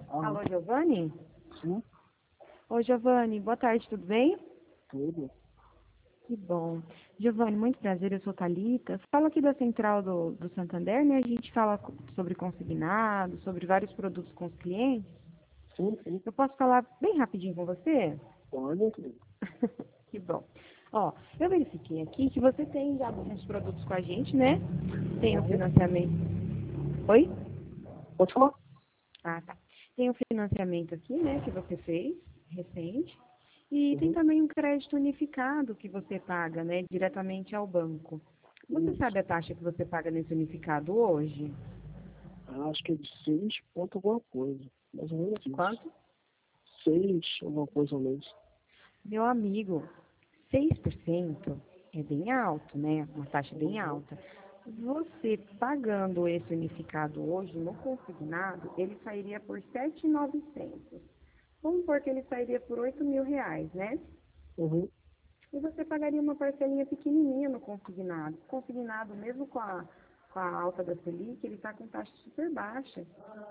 Alô, Giovanni? Sim, Oi, Giovanni, boa tarde, tudo bem? tudo. Que bom. Giovanni, muito prazer, eu sou Thalita. Falo aqui da Central do Santander, né? A gente fala sobre consignado, sobre vários produtos com os clientes. Sim, sim. Eu posso falar bem rapidinho com você? Pode, querido. Que bom. Ó, eu verifiquei aqui que você tem já alguns produtos com a gente, né? Tem o Uhum. financiamento. Oi? Pode falar? Ah, tá. Tem o financiamento aqui, né, que você fez, recente. E tem Uhum. também um crédito unificado que você paga, né, diretamente ao banco. Você Isso. sabe a taxa que você paga nesse unificado hoje? Acho que é de 6 ponto alguma coisa. Mais ou menos De isso. quanto? 6 alguma coisa ao mês. Meu amigo, 6% é bem alto, né? Uma taxa bem Uhum. alta. Você pagando esse unificado hoje no consignado, ele sairia por 7.900. Vamos supor que ele sairia por R$ 8.000, né? Uhum. E você pagaria uma parcelinha pequenininha no consignado. Consignado, mesmo com a alta da Selic, ele está com taxa super baixa.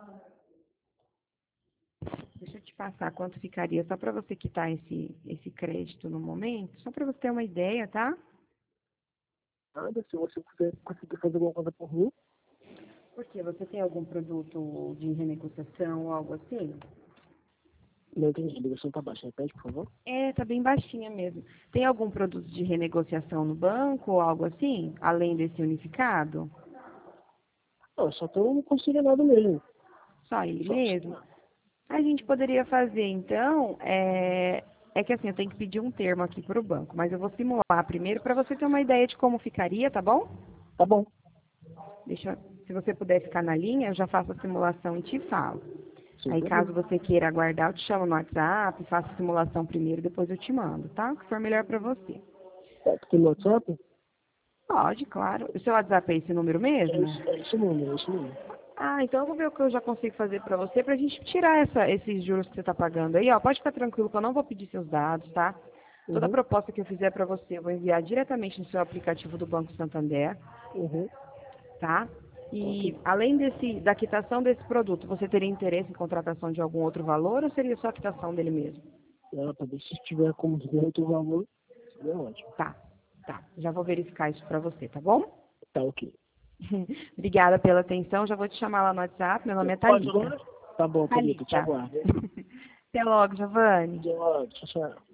Deixa eu te passar quanto ficaria, só para você quitar esse crédito no momento, só para você ter uma ideia, tá? Nada, se você quiser conseguir fazer alguma coisa por mim, Porque você tem algum produto de renegociação ou algo assim? não entendi. A ligação tá baixa. Repete, por favor. É, tá bem baixinha mesmo. Tem algum produto de renegociação no banco ou algo assim, além desse unificado? Não, só tem um consignado mesmo. Só ele Só. mesmo? A gente poderia fazer, então, é que assim, eu tenho que pedir um termo aqui para o banco, mas eu vou simular primeiro para você ter uma ideia de como ficaria, tá bom? Tá bom. Se você puder ficar na linha, eu já faço a simulação e te falo. Sem Aí, caso problema. você queira aguardar, eu te chamo no WhatsApp, faço a simulação primeiro, depois eu te mando, tá? O que for melhor para você. É, porque no WhatsApp Pode, claro. O seu WhatsApp é esse número mesmo? é esse número, é esse número. Ah, então eu vou ver o que eu já consigo fazer para você, pra gente tirar esses juros que você tá pagando aí, ó. Pode ficar tranquilo que eu não vou pedir seus dados, tá? Toda Uhum. proposta que eu fizer para você, eu vou enviar diretamente no seu aplicativo do Banco Santander, Uhum. tá? Ok. E além da quitação desse produto, você teria interesse em contratação de algum outro valor ou seria só a quitação dele mesmo? Talvez se tiver como ver outro valor, seria ótimo. Tá, tá. Já vou verificar isso para você, tá bom? Tá, ok. Obrigada pela atenção. Já vou te chamar lá no WhatsApp. Meu nome é Pode Thalita. agora? Tá bom, Thalita, te Thalita. aguardo. Até logo, Giovanni. Tchau, tchau.